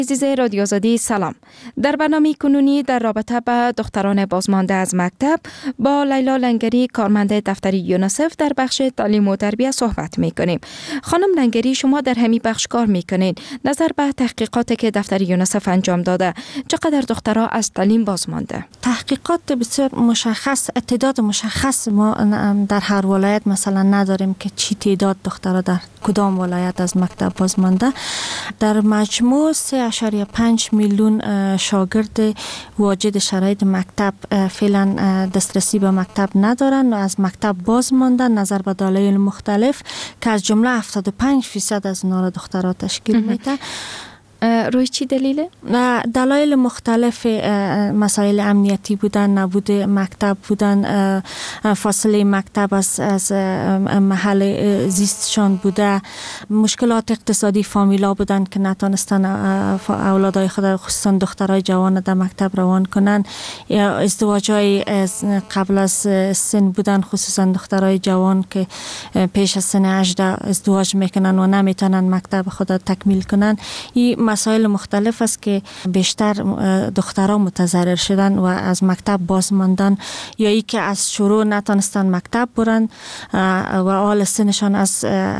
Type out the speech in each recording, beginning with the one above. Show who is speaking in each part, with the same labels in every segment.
Speaker 1: عزیز رادیو آزادی سلام. در برنامه کنونی در رابطه به دختران بازمانده از مکتب با لیلا لنگری کارمند دفتر یونیسف در بخش تعلیم و تربیت صحبت میکنیم. خانم لنگری، شما در همین بخش کار میکنین. نظر به تحقیقاتی که دفتر یونیسف انجام داده، چقدر دخترها از تعلیم بازمانده؟
Speaker 2: تحقیقات بسیار مشخص، تعداد مشخص ما در هر ولایت مثلا نداریم که چی تعداد دخترها در کدام ولایت از مکتب بازمانده. در مجموع 3.5 میلیون شاگرد واجد شرایط مکتب فعلا دسترسی به مکتب ندارن و از مکتب باز ماندن نظر به دلایل مختلف که از جمله 75% از اونا را دخترها تشکیل میده.
Speaker 1: روی چی دلیله؟
Speaker 2: دلایل مختلف، مسائل امنیتی بودن، نبود مکتب بودن، فاصله مکتب از محل زیستشان بوده، مشکلات اقتصادی فامیلا بودن که نتونستن اولادای خود خصوصا دخترای جوان در مکتب روان کنن، یا ازدواجای قبل از سن بودن خصوصا دخترای جوان که پیش از سن 18 ازدواج میکنن و نمیتونن مکتب خود تکمیل کنن. این مسائل مختلف است که بیشتر دخترها متضرر شدن و از مکتب باز ماندن، یا ای که از شروع نتونستن مکتب برن و حال سنشان از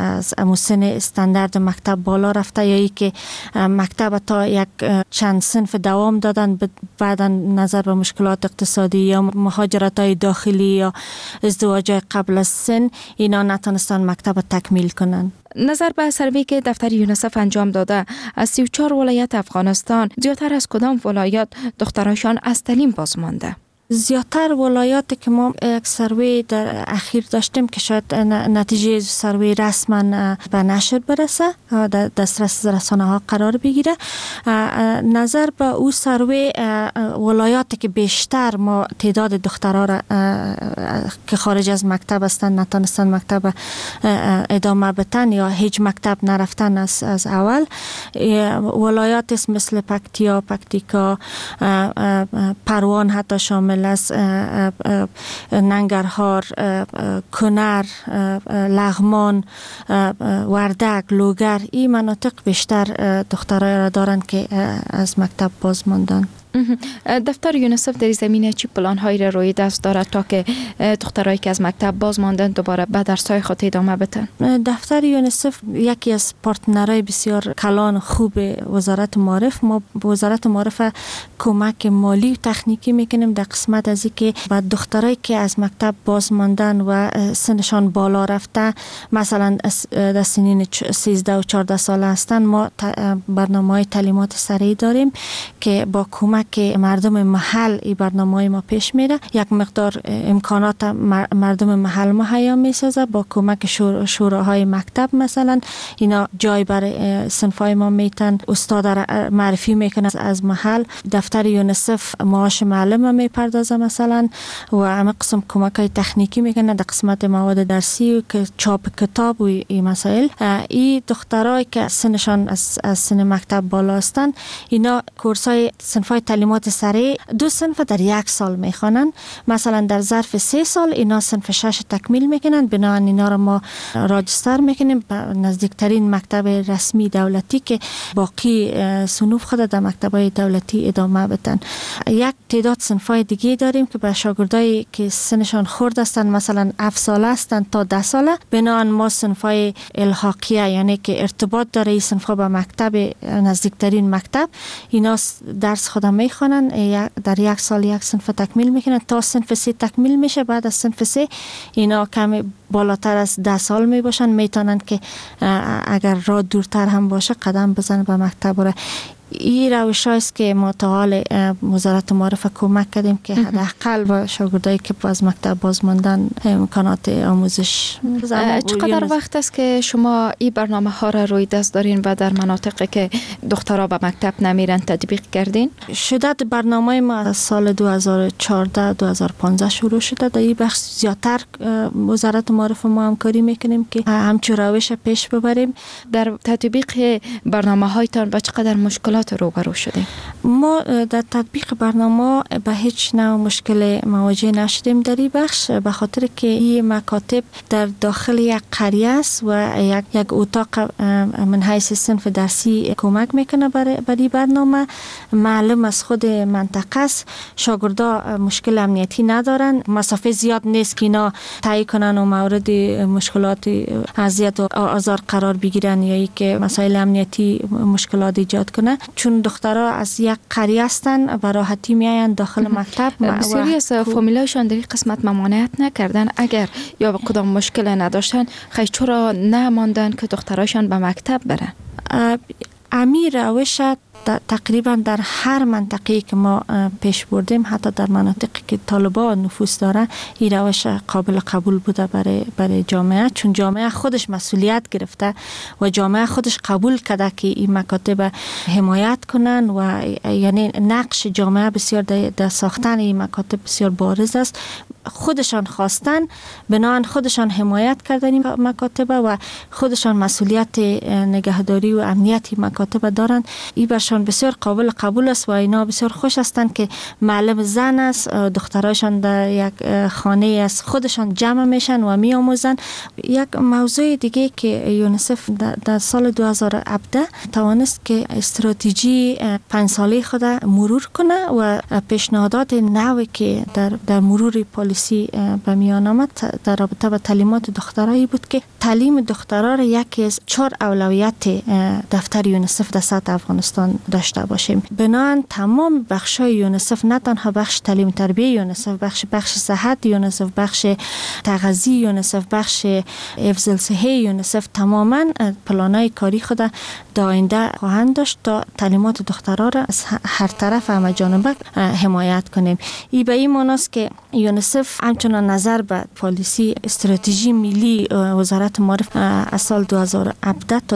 Speaker 2: سن استاندارد مکتب بالا رفته، یا ای که مکتب تا یک چند صنف دوام دادن، بعدا نظر به مشکلات اقتصادی یا مهاجرت های داخلی یا ازدواج قبل از سن اینا نتونستن مکتب تکمیل کنن.
Speaker 1: نظر به سروی که دفتر یونیسف انجام داده، از 34 ولایت افغانستان زیادتر از کدام ولایت دختراشان از تعلیم باز مانده؟
Speaker 2: زیادتر ولایاتی که ما یک سروی در اخیر داشتیم که شاید نتیجه سروی رسما به نشر برسه، در دسترس رسانه ها قرار بگیره. نظر به او سروی ولایاتی که بیشتر ما تعداد دخترها را که خارج از مکتب هستند نتونستن مکتب ادامه بدن یا هیچ مکتب نرفتن از اول، ولایات مثل پکتیکا، پروان حتی شامل از ننگرهار، کنر، لغمان، وردک، لوگر، این مناطق بیشتر دخترای را دارن که از مکتب باز ماندن.
Speaker 1: دفتر یونیسف در زمینه چی پلان هایی را روی دست دارد تا که دخترایی که از مکتب باز ماندن دوباره به درس‌های خود ادامه بدن؟
Speaker 2: دفتر یونیسف یکی از پارتنرهای بسیار کلان خوب وزارت معارف. ما وزارت معارف کمک مالی و تکنیکی میکنیم در قسمت از اینکه بعد دخترایی که از مکتب باز ماندن و سنشان بالا رفته، مثلا در سنین 13 و 14 ساله هستن، ما برنامه‌های تعلیمات سریع داریم که با کمک که مردم محل این برنامه ما پیش میره. یک مقدار امکانات مردم محل مهیا میسازه با کمک شوراهای مکتب. مثلا اینا جای برای صنفای ما میتن، استاد معرفی میکنه از محل. دفتر یونیسف معاش معلم میپردازه مثلا و همه قسم کمک های تکنیکی میکنه در قسمت مواد درسی و که چاپ کتاب و این مسائل. این دخترای که سنشان از سن مکتب بالا هستن، اینا کورس های صنفای تعلیمات سریع 2 صنف در 1 سال میخوانن. مثلا در ظرف 3 سال اینا صنف 6 تکمیل میکنن. بنابراین اینا را ما راجستر میکنیم به نزدیکترین مکتب رسمی دولتی که باقی صنوف خود در مکتب‌های دولتی ادامه بدن. یک تعداد صنفای دیگه داریم که به شاگردایی که سنشان خرد هستن، مثلا 7 ساله هستن تا 10 ساله، بنابراین ما صنفای الحاقیه، یعنی که ارتباط داره این صنفا به مکتب نزدیکترین مکتب، اینا درس خودم میخوانن. در 1 سال 1 صنف تکمیل میکنن تا صنف 3 تکمیل میشه. بعد از صنف 3 اینا کمی بالاتر از 10 سال میباشن، میتونن که اگر راه دورتر هم باشه قدم بزنن به مکتب بره. این روش است که ما تا حال وزارت معارف کمک کردیم که حداقل با شاگردایی که از مکتب باز ماندن امکانات آموزش.
Speaker 1: چقدر وقت است که شما این برنامه ها را روی دست دارین و در مناطقی که دخترها به مکتب نمیرن تطبیق کردین؟
Speaker 2: شده برنامه ما از سال 2014-2015 شروع شده. در این بخش زیادتر وزارت معارف ما همکاری میکنیم که همچون روش پیش ببریم.
Speaker 1: در تطبیق برنامه هایتان با چقدر مشکلات مشکلات روبرو شدیم؟
Speaker 2: ما در تطبیق برنامه به هیچ نوع مشکل مواجه نشدیم در این بخش، به خاطر که این مکاتب در داخل یک قریه است و یک اتاق من حیث صنف درسی کمک میکنه برای برنامه. معلم از خود منطقه است، شاگردا مشکل امنیتی ندارن، مسافه زیاد نیست که اینا تایید کنن و مورد مشکلات اذیت و آزار قرار بگیرن یا که مسائل امنیتی مشکلات ایجاد کنه، چون دخترها از یک قریه هستن به راحتی میاین داخل مکتب.
Speaker 1: بسیاری از فامیلایشان در این قسمت ممانعت نکردن اگر یا کدام مشکل نداشتن خیلی چرا نماندن که دختراشان به مکتب برن؟
Speaker 2: امیر روش تقریبا در هر منطقه‌ای که ما پیش بردیم، حتی در مناطقی که طالبان نفوذ دارن، این روش قابل قبول بوده برای جامعه، چون جامعه خودش مسئولیت گرفته و جامعه خودش قبول کرده که این مکاتب حمایت کنن و یعنی نقش جامعه بسیار در ساختن این مکاتب بسیار بارز است. خودشان خواستن، بنابراین خودشان حمایت کردن این مکاتب و خودشان مسئولیت نگهداری و امنیت مکاتب دارند. این برشان بسیار قابل قبول است و اینا بسیار خوش هستند که معلم زن است، دخترایشان در یک خانه است، خودشان جمع میشن و میآموزن. یک موضوع دیگه که یونیسف در سال 2017 توانست که استراتژی 5 ساله خود مرور کنه و پیشنهادات نوی که در مرور پالیسی به میان آمد در رابطه با تعلیمات دخترایی بود که تعلیم دخترها را یکی از 4 اولویت دفتر یونیسف در سطح افغانستان داشته باشیم. بنابراین تمام بخش‌های یونیسف، نه تنها بخش تعلیم تربیه یونیسف، بخش صحت یونیسف، بخش تغذیه یونیسف، بخش حفظ الصحه یونیسف، تماما پلان‌های کاری خود در آینده خواهند داشت تا تعلیمات دخترها را از هر طرف همه جانبه حمایت کنیم. این به این معنی است که یونیسف همچنان نظر به پالیسی استراتژی ملی وزارت معارف از سال 2017 تا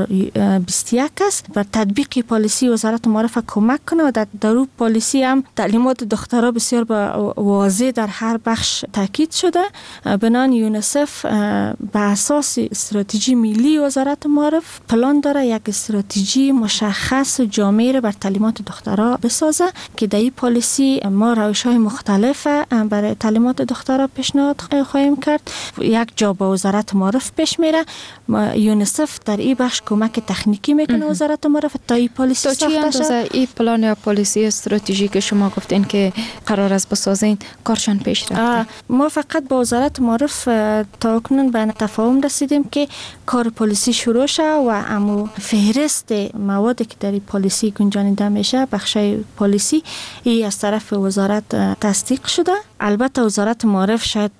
Speaker 2: 2021 است و تطبیق پالیسی وزارت معارف کمک کنه و در اون پالیسی هم تعلیمات دخترها بسیار واضح در هر بخش تاکید شده. بنابراین یونیسف به اساس استراتژی ملی وزارت معارف پلان داره یک استراتژی مشخص و جامع بر تعلیمات دخترها بسازه که در این پالیسی ما روش‌های مختلف برای تعلیمات دخترها پیشنهاد خواهیم کرد. یک جا با وزارت معارف پیش میره، یونیسف در این بخش کمک تکنیکی میکنه وزارت معارف تا این پالیسی ساخته شه.
Speaker 1: این پلان یا پالیسی استراتژی که شما گفتین که قرار است بسازین کارشان پیش رفته؟
Speaker 2: ما فقط با وزارت معارف تا کنون به تفاهم رسیدیم که کار پالیسی شروع شه و امو فهرست موادی که در این پالیسی گنجانیده میشه، بخشای پالیسی ای از طرف وزارت تصدیق شده. البته وزارت معارف شاید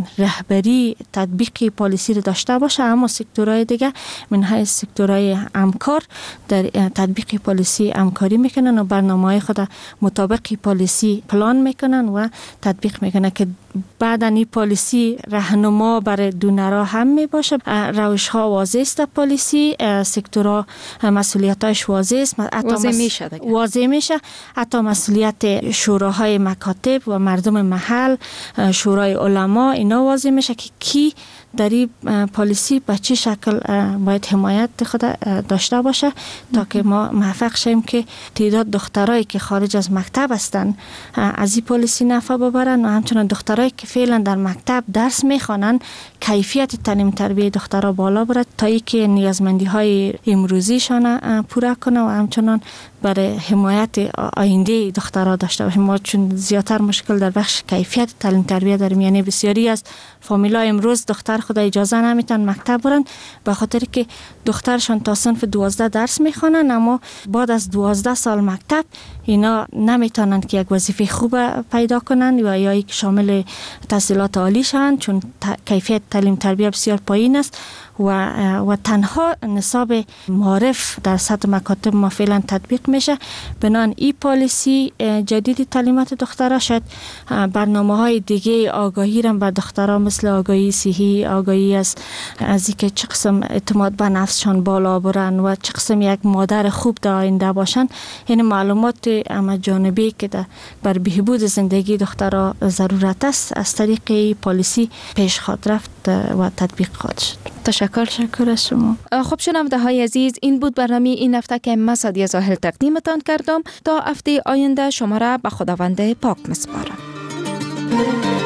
Speaker 2: رهبری تطبیق پالیسی رو داشته باشه، اما سکتورهای دیگه من حیث سکتورهای همکار در تطبیق پالیسی همکاری میکنن و برنامه‌های خود مطابق پالیسی پلان میکنن و تطبیق میکنن که بعد این پالیسی راهنما برای دونرها هم می باشه. روش ها واضح است، پالیسی سکتورها مسئولیتش واضح است، واضح میشه. حتی مسئولیت شوراهای مکاتب و مردم محل، شورای علما، اینا واضح میشه که کی در این پالیسی به چه شکل باید حمایت خود داشته باشه تا که ما موفق شیم که تعداد دخترایی که خارج از مکتب هستن از این پالیسی نفع ببرن و همچنان دخترایی که فعلا در مکتب درس میخوانن کیفیت تعلیم تربیه دخترها بالا برد تا اینکه نیازمندی های امروزیشان پورا کنه و همچنان برای حمایت آینده دخترها داشته باشیم. ما چون زیادتر مشکل در بخش کیفیت تعلیم تربیه داریم، یعنی بسیاری از فامیلا امروز دختر خود اجازه نمیتن مکتب برن به خاطر که دخترشان تا صنف 12 درس میخوانن، اما بعد از 12 سال مکتب اینا نمیتونن که یک وظیفه خوب پیدا کنن و یا یک شامل تحصیلات عالی شن، چون کیفیت تعلیم تربیه بسیار پایین است و تنها نصاب معارف در سطح مکاتب ما فعلا تطبیق میشه. بنابراین این پالیسی جدید تعلیمات دخترها شاید برنامه‌های دیگه آگاهی را به دخترها مثل آگاهی صحی، آگاهی از اینکه چه قسم اعتماد به نفسشان بالا برن و چه قسم یک مادر خوب در آینده باشن، یعنی معلومات همه جانبی که بر بهبود زندگی دخترها ضرورت است، از طریق پالیسی پیش خواهد رفت و تطبیق خواهد شد.
Speaker 1: تشکر
Speaker 2: از شما.
Speaker 1: خب شنونده های عزیز، این بود برنامه این هفته که من سعدیه زاهل تقدیمتان کردم. تا هفته آینده شما را به خداوند پاک میسپارم.